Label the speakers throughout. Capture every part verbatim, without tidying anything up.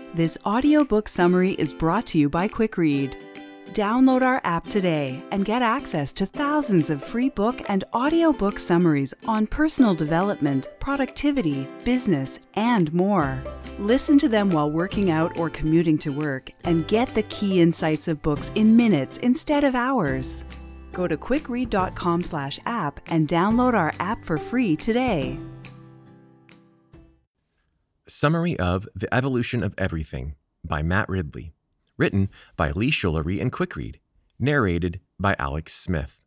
Speaker 1: This audiobook summary is brought to you by QuickRead. Download our app today and get access to thousands of free book and audiobook summaries on personal development, productivity, business, and more. Listen to them while working out or commuting to work and get the key insights of books in minutes instead of hours. Go to quickread.com slash app and download our app for free today.
Speaker 2: Summary of The Evolution of Everything by Matt Ridley. Written by Lee Shulery and QuickRead. Narrated by Alex Smith.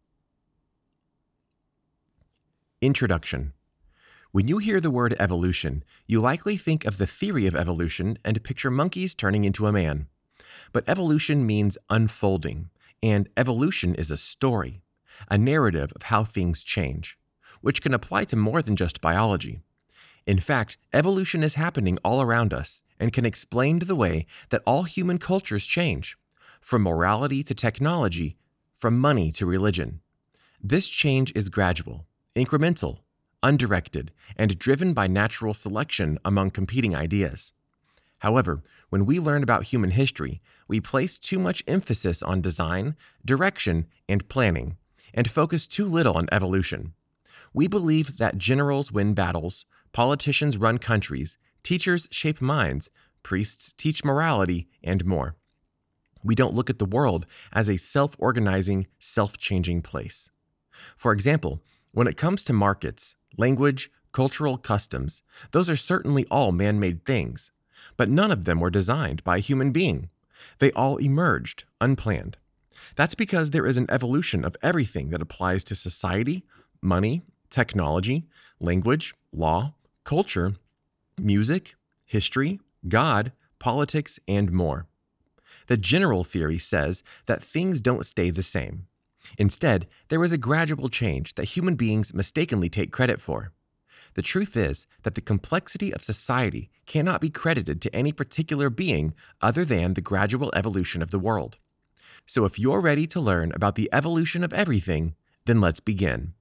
Speaker 2: Introduction. When you hear the word evolution, you likely think of the theory of evolution and picture monkeys turning into a man. But evolution means unfolding, and evolution is a story, a narrative of how things change, which can apply to more than just biology. In fact, evolution is happening all around us and can explain the way that all human cultures change, from morality to technology, from money to religion. This change is gradual, incremental, undirected, and driven by natural selection among competing ideas. However, when we learn about human history, we place too much emphasis on design, direction, and planning, and focus too little on evolution. We believe that generals win battles, politicians run countries, teachers shape minds, priests teach morality, and more. We don't look at the world as a self-organizing, self-changing place. For example, when it comes to markets, language, cultural customs, those are certainly all man-made things, but none of them were designed by a human being. They all emerged unplanned. That's because there is an evolution of everything that applies to society, money, technology, language, law, culture, music, history, God, politics, and more. The general theory says that things don't stay the same. Instead, there is a gradual change that human beings mistakenly take credit for. The truth is that the complexity of society cannot be credited to any particular being other than the gradual evolution of the world. So if you're ready to learn about the evolution of everything, then let's begin.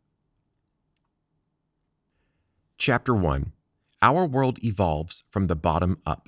Speaker 2: Chapter one. Our World Evolves from the Bottom Up.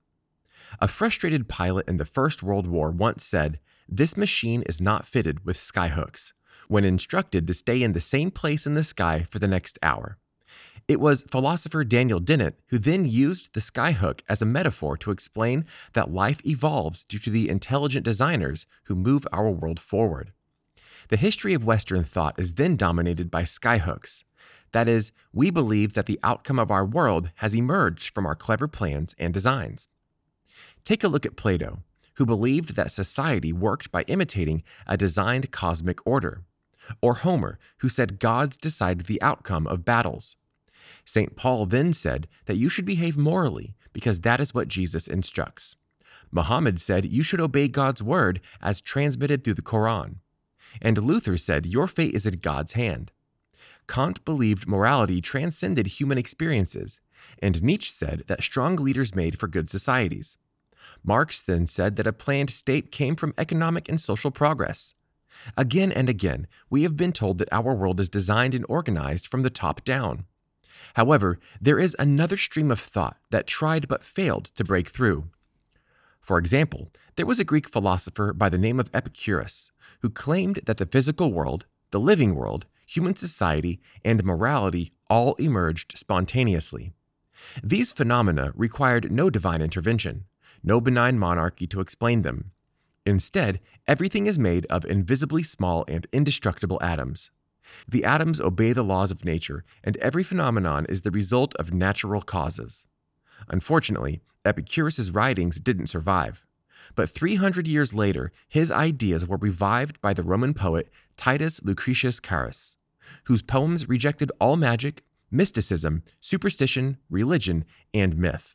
Speaker 2: A frustrated pilot in the First World War once said, "This machine is not fitted with skyhooks," when instructed to stay in the same place in the sky for the next hour. It was philosopher Daniel Dennett who then used the skyhook as a metaphor to explain that life evolves due to the intelligent designers who move our world forward. The history of Western thought is then dominated by skyhooks. That is, we believe that the outcome of our world has emerged from our clever plans and designs. Take a look at Plato, who believed that society worked by imitating a designed cosmic order, or Homer, who said gods decide the outcome of battles. Saint Paul then said that you should behave morally because that is what Jesus instructs. Muhammad said you should obey God's word as transmitted through the Quran. And Luther said your fate is in God's hand. Kant believed morality transcended human experiences, and Nietzsche said that strong leaders made for good societies. Marx then said that a planned state came from economic and social progress. Again and again, we have been told that our world is designed and organized from the top down. However, there is another stream of thought that tried but failed to break through. For example, there was a Greek philosopher by the name of Epicurus who claimed that the physical world, the living world, human society, and morality all emerged spontaneously. These phenomena required no divine intervention, no benign monarchy to explain them. Instead, everything is made of invisibly small and indestructible atoms. The atoms obey the laws of nature, and every phenomenon is the result of natural causes. Unfortunately, Epicurus's writings didn't survive. But three hundred years later, his ideas were revived by the Roman poet Titus Lucretius Carus, whose poems rejected all magic, mysticism, superstition, religion, and myth.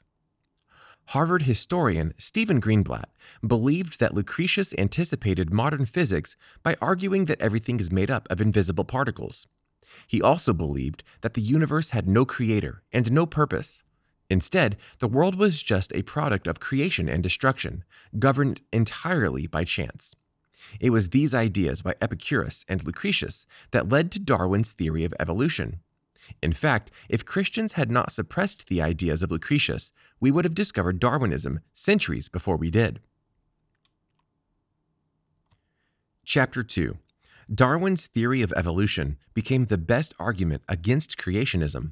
Speaker 2: Harvard historian Stephen Greenblatt believed that Lucretius anticipated modern physics by arguing that everything is made up of invisible particles. He also believed that the universe had no creator and no purpose. Instead, the world was just a product of creation and destruction, governed entirely by chance. It was these ideas by Epicurus and Lucretius that led to Darwin's theory of evolution. In fact, if Christians had not suppressed the ideas of Lucretius, we would have discovered Darwinism centuries before we did. Chapter two. Darwin's theory of evolution became the best argument against creationism.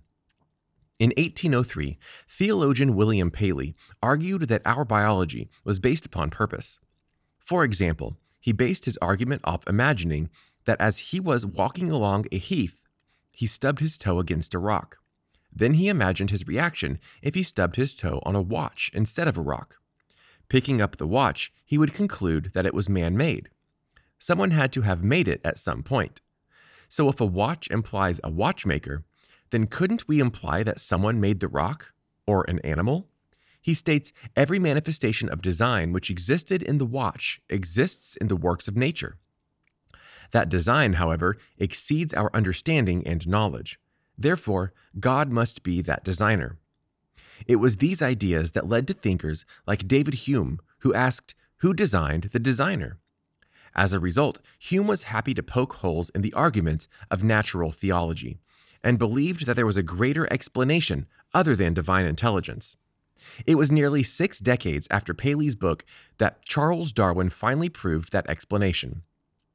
Speaker 2: In eighteen oh three, theologian William Paley argued that our biology was based upon purpose. For example, he based his argument off imagining that as he was walking along a heath, he stubbed his toe against a rock. Then he imagined his reaction if he stubbed his toe on a watch instead of a rock. Picking up the watch, he would conclude that it was man-made. Someone had to have made it at some point. So if a watch implies a watchmaker, then couldn't we imply that someone made the rock, or an animal? He states every manifestation of design which existed in the watch exists in the works of nature. That design, however, exceeds our understanding and knowledge. Therefore, God must be that designer. It was these ideas that led to thinkers like David Hume, who asked, who designed the designer? As a result, Hume was happy to poke holes in the arguments of natural theology, and believed that there was a greater explanation other than divine intelligence. It was nearly six decades after Paley's book that Charles Darwin finally proved that explanation.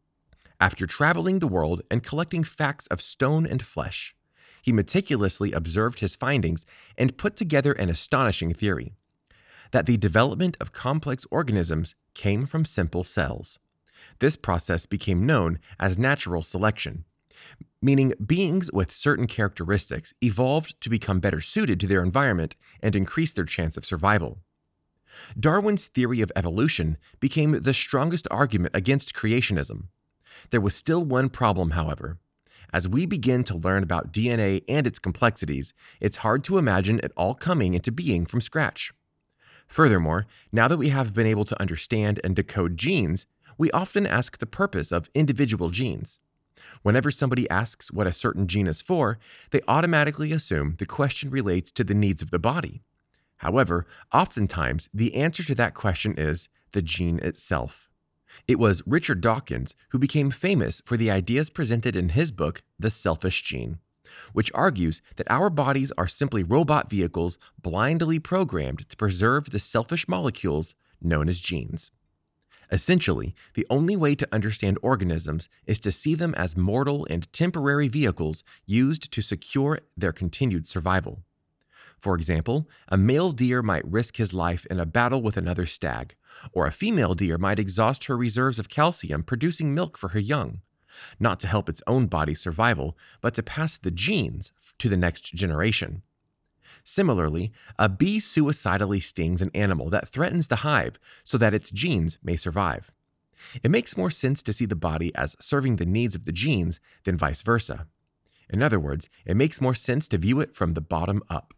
Speaker 2: After traveling the world and collecting facts of stone and flesh, he meticulously observed his findings and put together an astonishing theory: that the development of complex organisms came from simple cells. This process became known as natural selection, meaning beings with certain characteristics evolved to become better suited to their environment and increase their chance of survival. Darwin's theory of evolution became the strongest argument against creationism. There was still one problem, however. As we begin to learn about D N A and its complexities, it's hard to imagine it all coming into being from scratch. Furthermore, now that we have been able to understand and decode genes, we often ask the purpose of individual genes. Whenever somebody asks what a certain gene is for, they automatically assume the question relates to the needs of the body. However, oftentimes the answer to that question is the gene itself. It was Richard Dawkins who became famous for the ideas presented in his book, The Selfish Gene, which argues that our bodies are simply robot vehicles blindly programmed to preserve the selfish molecules known as genes. Essentially, the only way to understand organisms is to see them as mortal and temporary vehicles used to secure their continued survival. For example, a male deer might risk his life in a battle with another stag, or a female deer might exhaust her reserves of calcium producing milk for her young, not to help its own body's survival, but to pass the genes to the next generation. Similarly, a bee suicidally stings an animal that threatens the hive so that its genes may survive. It makes more sense to see the body as serving the needs of the genes than vice versa. In other words, it makes more sense to view it from the bottom up.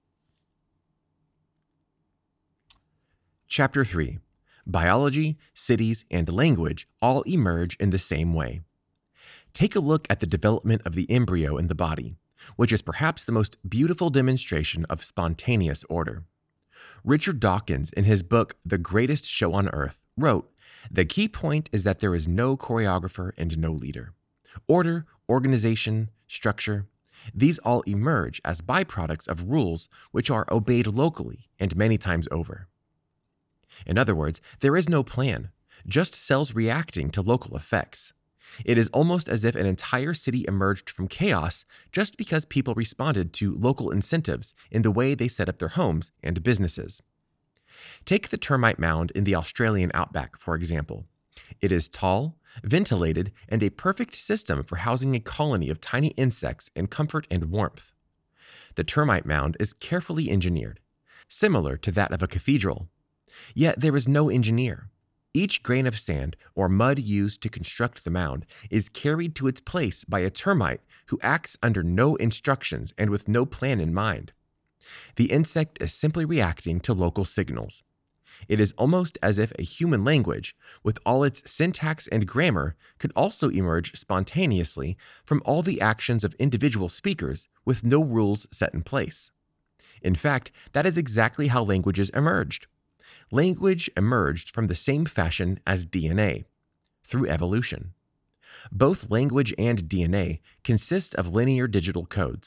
Speaker 2: Chapter three. Biology, cities, and language all emerge in the same way. Take a look at the development of the embryo in the body, which is perhaps the most beautiful demonstration of spontaneous order. Richard Dawkins, in his book The Greatest Show on Earth, wrote, "The key point is that there is no choreographer and no leader. Order, organization, structure, these all emerge as byproducts of rules which are obeyed locally and many times over." In other words, there is no plan, just cells reacting to local effects. It is almost as if an entire city emerged from chaos just because people responded to local incentives in the way they set up their homes and businesses. Take the termite mound in the Australian outback, for example. It is tall, ventilated, and a perfect system for housing a colony of tiny insects in comfort and warmth. The termite mound is carefully engineered, similar to that of a cathedral. Yet there is no engineer. Each grain of sand or mud used to construct the mound is carried to its place by a termite who acts under no instructions and with no plan in mind. The insect is simply reacting to local signals. It is almost as if a human language, with all its syntax and grammar, could also emerge spontaneously from all the actions of individual speakers with no rules set in place. In fact, that is exactly how languages emerged. Language emerged from the same fashion as D N A, through evolution. Both language and D N A consist of linear digital codes,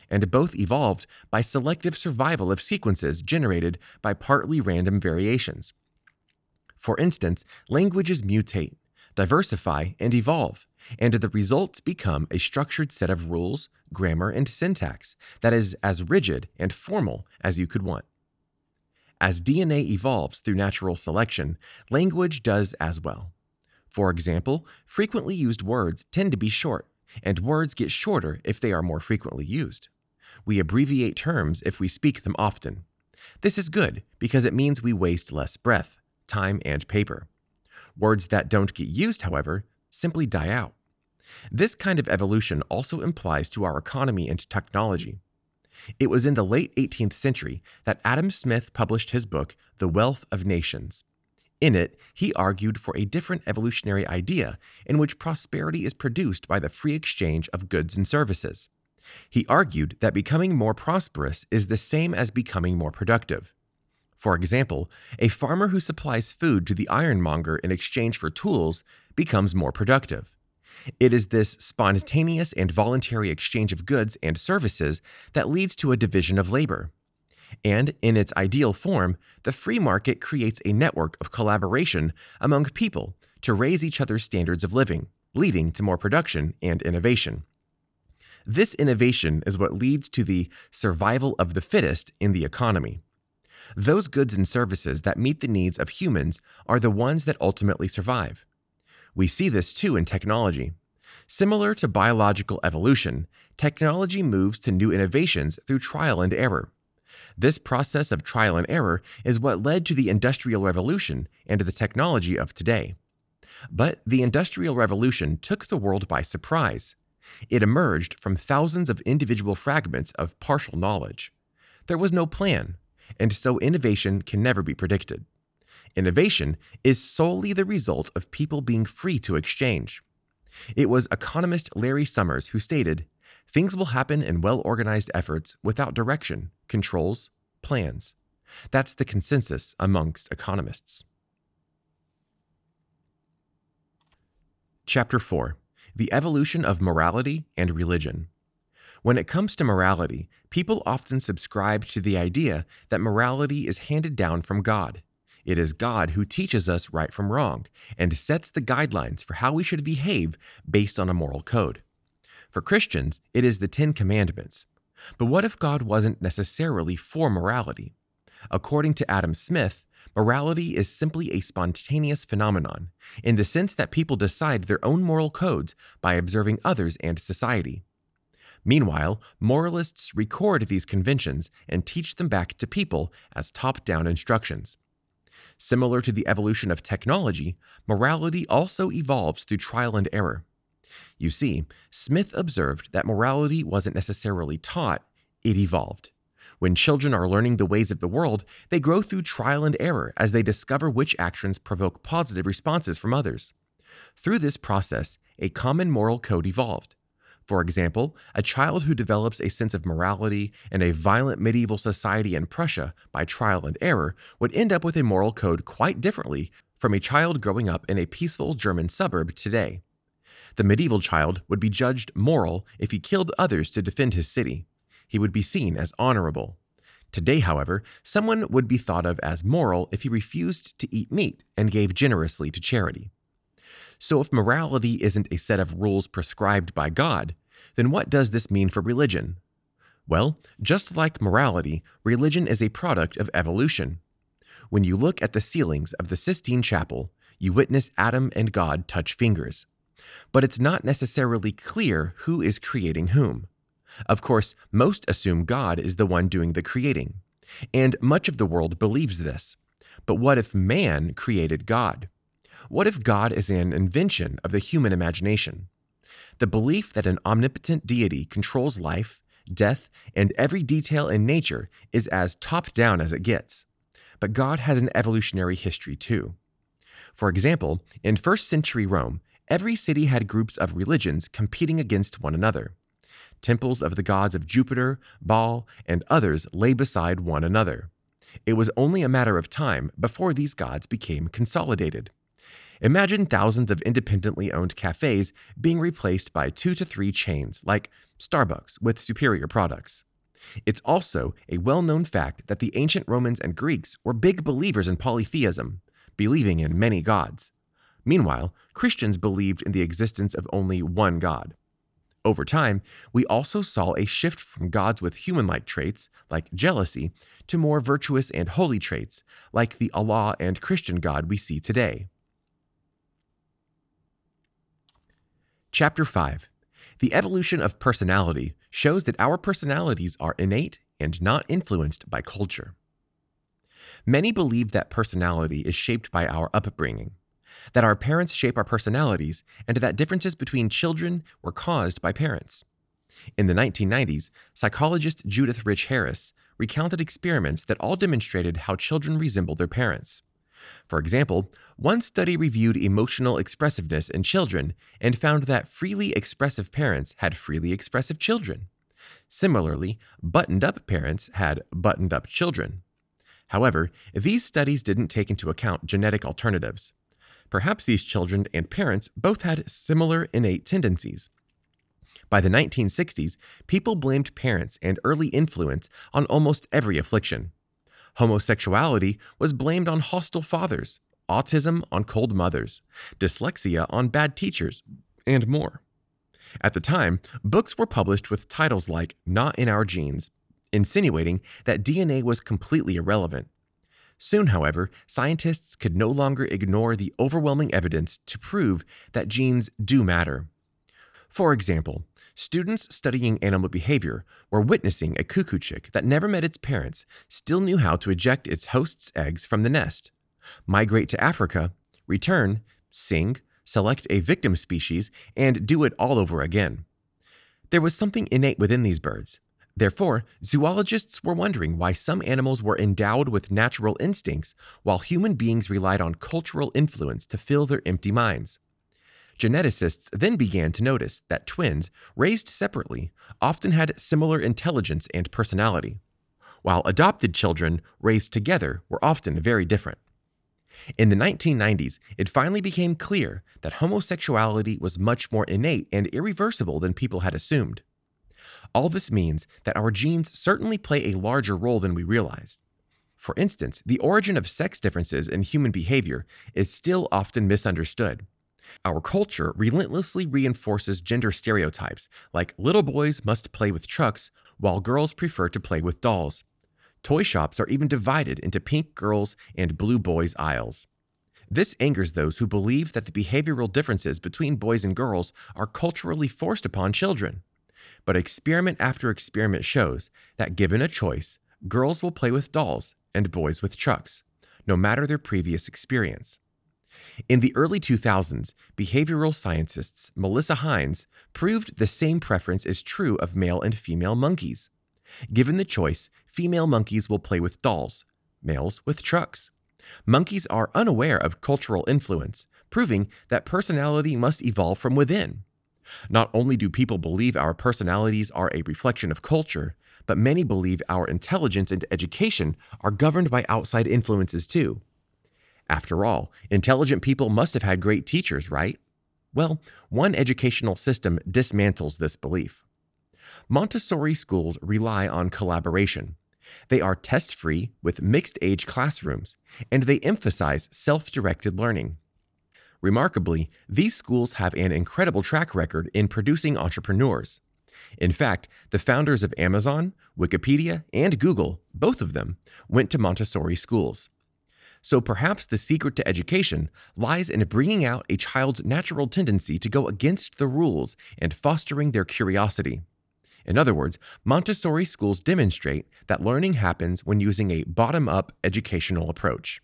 Speaker 2: and both evolved by selective survival of sequences generated by partly random variations. For instance, languages mutate, diversify, and evolve, and the results become a structured set of rules, grammar, and syntax that is as rigid and formal as you could want. As D N A evolves through natural selection, language does as well. For example, frequently used words tend to be short, and words get shorter if they are more frequently used. We abbreviate terms if we speak them often. This is good because it means we waste less breath, time, and paper. Words that don't get used, however, simply die out. This kind of evolution also applies to our economy and technology. It was in the late eighteenth century that Adam Smith published his book, The Wealth of Nations. In it, he argued for a different evolutionary idea in which prosperity is produced by the free exchange of goods and services. He argued that becoming more prosperous is the same as becoming more productive. For example, a farmer who supplies food to the ironmonger in exchange for tools becomes more productive. It is this spontaneous and voluntary exchange of goods and services that leads to a division of labor. And in its ideal form, the free market creates a network of collaboration among people to raise each other's standards of living, leading to more production and innovation. This innovation is what leads to the survival of the fittest in the economy. Those goods and services that meet the needs of humans are the ones that ultimately survive. We see this too in technology. Similar to biological evolution, technology moves to new innovations through trial and error. This process of trial and error is what led to the Industrial Revolution and the technology of today. But the Industrial Revolution took the world by surprise. It emerged from thousands of individual fragments of partial knowledge. There was no plan, and so innovation can never be predicted. Innovation is solely the result of people being free to exchange. It was economist Larry Summers who stated, "Things will happen in well-organized efforts without direction, controls, plans." That's the consensus amongst economists. Chapter four. The Evolution of Morality and Religion. When it comes to morality, people often subscribe to the idea that morality is handed down from God. It is God who teaches us right from wrong and sets the guidelines for how we should behave based on a moral code. For Christians, it is the Ten Commandments. But what if God wasn't necessarily for morality? According to Adam Smith, morality is simply a spontaneous phenomenon, in the sense that people decide their own moral codes by observing others and society. Meanwhile, moralists record these conventions and teach them back to people as top-down instructions. Similar to the evolution of technology, morality also evolves through trial and error. You see, Smith observed that morality wasn't necessarily taught, it evolved. When children are learning the ways of the world, they grow through trial and error as they discover which actions provoke positive responses from others. Through this process, a common moral code evolved. For example, a child who develops a sense of morality in a violent medieval society in Prussia by trial and error would end up with a moral code quite differently from a child growing up in a peaceful German suburb today. The medieval child would be judged moral if he killed others to defend his city. He would be seen as honorable. Today, however, someone would be thought of as moral if he refused to eat meat and gave generously to charity. So if morality isn't a set of rules prescribed by God, then what does this mean for religion? Well, just like morality, religion is a product of evolution. When you look at the ceilings of the Sistine Chapel, you witness Adam and God touch fingers. But it's not necessarily clear who is creating whom. Of course, most assume God is the one doing the creating, and much of the world believes this. But what if man created God? What if God is an invention of the human imagination? The belief that an omnipotent deity controls life, death, and every detail in nature is as top-down as it gets. But God has an evolutionary history too. For example, in first century Rome, every city had groups of religions competing against one another. Temples of the gods of Jupiter, Baal, and others lay beside one another. It was only a matter of time before these gods became consolidated. Imagine thousands of independently owned cafes being replaced by two to three chains like Starbucks with superior products. It's also a well-known fact that the ancient Romans and Greeks were big believers in polytheism, believing in many gods. Meanwhile, Christians believed in the existence of only one God. Over time, we also saw a shift from gods with human-like traits, like jealousy, to more virtuous and holy traits, like the Allah and Christian God we see today. Chapter five. The evolution of personality shows that our personalities are innate and not influenced by culture. Many believe that personality is shaped by our upbringing, that our parents shape our personalities, and that differences between children were caused by parents. In the nineteen nineties, psychologist Judith Rich Harris recounted experiments that all demonstrated how children resemble their parents. For example, one study reviewed emotional expressiveness in children and found that freely expressive parents had freely expressive children. Similarly, buttoned-up parents had buttoned-up children. However, these studies didn't take into account genetic alternatives. Perhaps these children and parents both had similar innate tendencies. By the nineteen sixties, people blamed parents and early influence on almost every affliction. Homosexuality was blamed on hostile fathers, autism on cold mothers, dyslexia on bad teachers, and more. At the time, books were published with titles like Not in Our Genes, insinuating that D N A was completely irrelevant. Soon, however, scientists could no longer ignore the overwhelming evidence to prove that genes do matter. For example, students studying animal behavior were witnessing a cuckoo chick that never met its parents still knew how to eject its host's eggs from the nest, migrate to Africa, return, sing, select a victim species, and do it all over again. There was something innate within these birds. Therefore, zoologists were wondering why some animals were endowed with natural instincts while human beings relied on cultural influence to fill their empty minds. Geneticists then began to notice that twins, raised separately, often had similar intelligence and personality, while adopted children raised together were often very different. In the nineteen nineties, it finally became clear that homosexuality was much more innate and irreversible than people had assumed. All this means that our genes certainly play a larger role than we realized. For instance, the origin of sex differences in human behavior is still often misunderstood. Our culture relentlessly reinforces gender stereotypes, like little boys must play with trucks, while girls prefer to play with dolls. Toy shops are even divided into pink girls and blue boys aisles. This angers those who believe that the behavioral differences between boys and girls are culturally forced upon children. But experiment after experiment shows that given a choice, girls will play with dolls and boys with trucks, no matter their previous experience. In the early two thousands, behavioral scientists Melissa Hines proved the same preference is true of male and female monkeys. Given the choice, female monkeys will play with dolls, males with trucks. Monkeys are unaware of cultural influence, proving that personality must evolve from within. Not only do people believe our personalities are a reflection of culture, but many believe our intelligence and education are governed by outside influences too. After all, intelligent people must have had great teachers, right? Well, one educational system dismantles this belief. Montessori schools rely on collaboration. They are test-free with mixed-age classrooms, and they emphasize self-directed learning. Remarkably, these schools have an incredible track record in producing entrepreneurs. In fact, the founders of Amazon, Wikipedia, and Google, both of them, went to Montessori schools. So perhaps the secret to education lies in bringing out a child's natural tendency to go against the rules and fostering their curiosity. In other words, Montessori schools demonstrate that learning happens when using a bottom-up educational approach.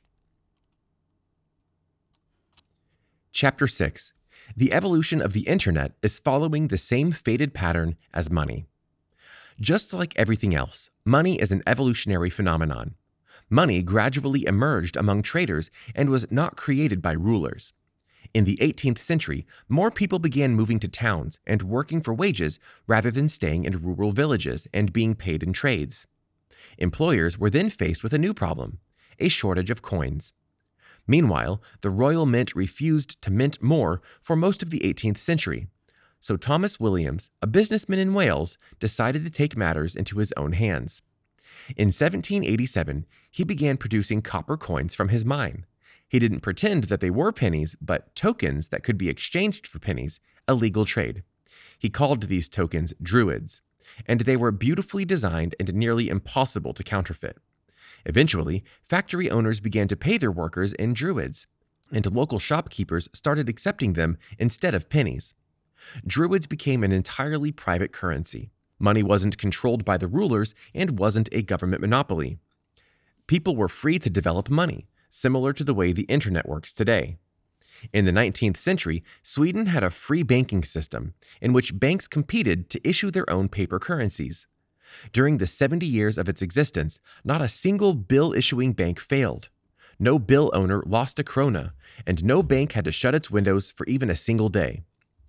Speaker 2: Chapter six. The evolution of the internet is following the same fated pattern as money. Just like everything else, money is an evolutionary phenomenon. Money gradually emerged among traders and was not created by rulers. In the eighteenth century, more people began moving to towns and working for wages rather than staying in rural villages and being paid in trades. Employers were then faced with a new problem, a shortage of coins. Meanwhile, the Royal Mint refused to mint more for most of the eighteenth century. So Thomas Williams, a businessman in Wales, decided to take matters into his own hands. In seventeen eighty-seven, he began producing copper coins from his mine. He didn't pretend that they were pennies, but tokens that could be exchanged for pennies, a legal trade. He called these tokens druids, and they were beautifully designed and nearly impossible to counterfeit. Eventually, factory owners began to pay their workers in druids, and local shopkeepers started accepting them instead of pennies. Druids became an entirely private currency. Money wasn't controlled by the rulers and wasn't a government monopoly. People were free to develop money, similar to the way the internet works today. In the nineteenth century, Sweden had a free banking system in which banks competed to issue their own paper currencies. During the seventy years of its existence, not a single bill-issuing bank failed. No bill owner lost a krona, and no bank had to shut its windows for even a single day.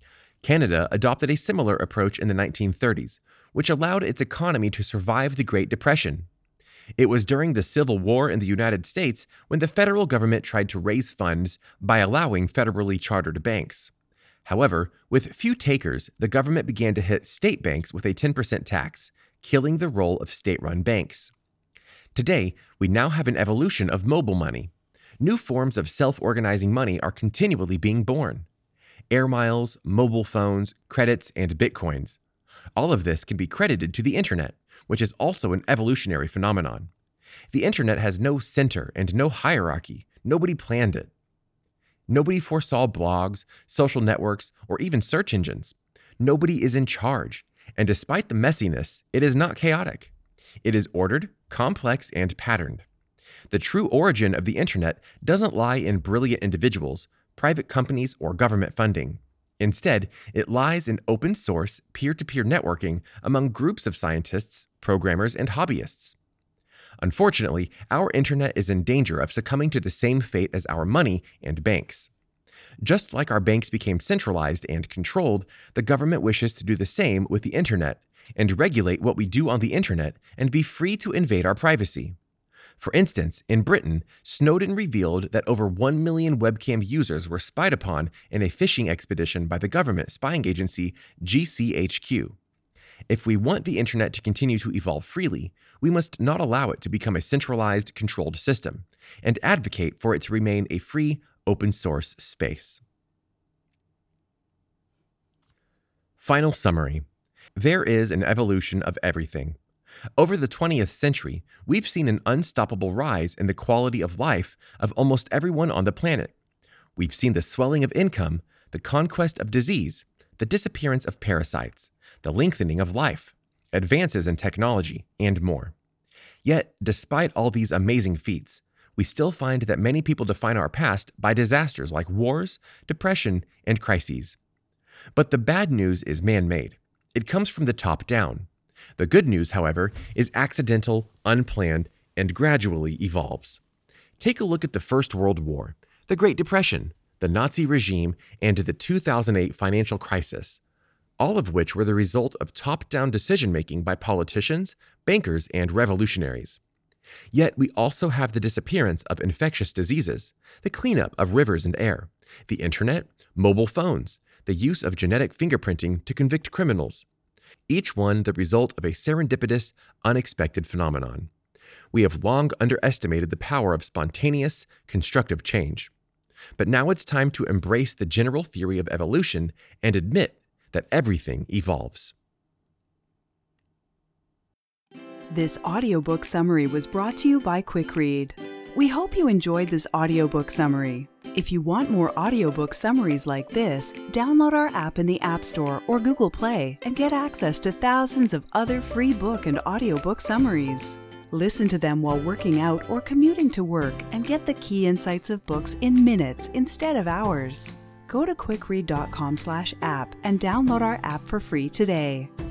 Speaker 2: Canada adopted a similar approach in the nineteen thirties, which allowed its economy to survive the Great Depression. It was during the Civil War in the United States when the federal government tried to raise funds by allowing federally chartered banks. However, with few takers, the government began to hit state banks with a ten percent tax, killing the role of state-run banks. Today, we now have an evolution of mobile money. New forms of self-organizing money are continually being born. Air miles, mobile phones, credits, and bitcoins. All of this can be credited to the internet, which is also an evolutionary phenomenon. The internet has no center and no hierarchy. Nobody planned it. Nobody foresaw blogs, social networks, or even search engines. Nobody is in charge, and despite the messiness, it is not chaotic. It is ordered, complex, and patterned. The true origin of the internet doesn't lie in brilliant individuals, private companies, or government funding. Instead, it lies in open source, peer-to-peer networking among groups of scientists, programmers, and hobbyists. Unfortunately, our internet is in danger of succumbing to the same fate as our money and banks. Just like our banks became centralized and controlled, the government wishes to do the same with the internet and regulate what we do on the internet and be free to invade our privacy. For instance, in Britain, Snowden revealed that over one million webcam users were spied upon in a phishing expedition by the government spying agency G C H Q. If we want the internet to continue to evolve freely, we must not allow it to become a centralized, controlled system, and advocate for it to remain a free, open-source space. Final summary. There is an evolution of everything. Over the twentieth century, we've seen an unstoppable rise in the quality of life of almost everyone on the planet. We've seen the swelling of income, the conquest of disease, the disappearance of parasites, the lengthening of life, advances in technology, and more. Yet, despite all these amazing feats, we still find that many people define our past by disasters like wars, depression, and crises. But the bad news is man-made. It comes from the top down. The good news, however, is accidental, unplanned, and gradually evolves. Take a look at the First World War, the Great Depression, the Nazi regime, and the two thousand eight financial crisis, all of which were the result of top-down decision-making by politicians, bankers, and revolutionaries. Yet we also have the disappearance of infectious diseases, the cleanup of rivers and air, the internet, mobile phones, the use of genetic fingerprinting to convict criminals, each one the result of a serendipitous, unexpected phenomenon. We have long underestimated the power of spontaneous, constructive change. But now it's time to embrace the general theory of evolution and admit that everything evolves.
Speaker 1: This audiobook summary was brought to you by QuickRead. We hope you enjoyed this audiobook summary. If you want more audiobook summaries like this, download our app in the App Store or Google Play and get access to thousands of other free book and audiobook summaries. Listen to them while working out or commuting to work and get the key insights of books in minutes instead of hours. Go to quickread dot com slash app and download our app for free today.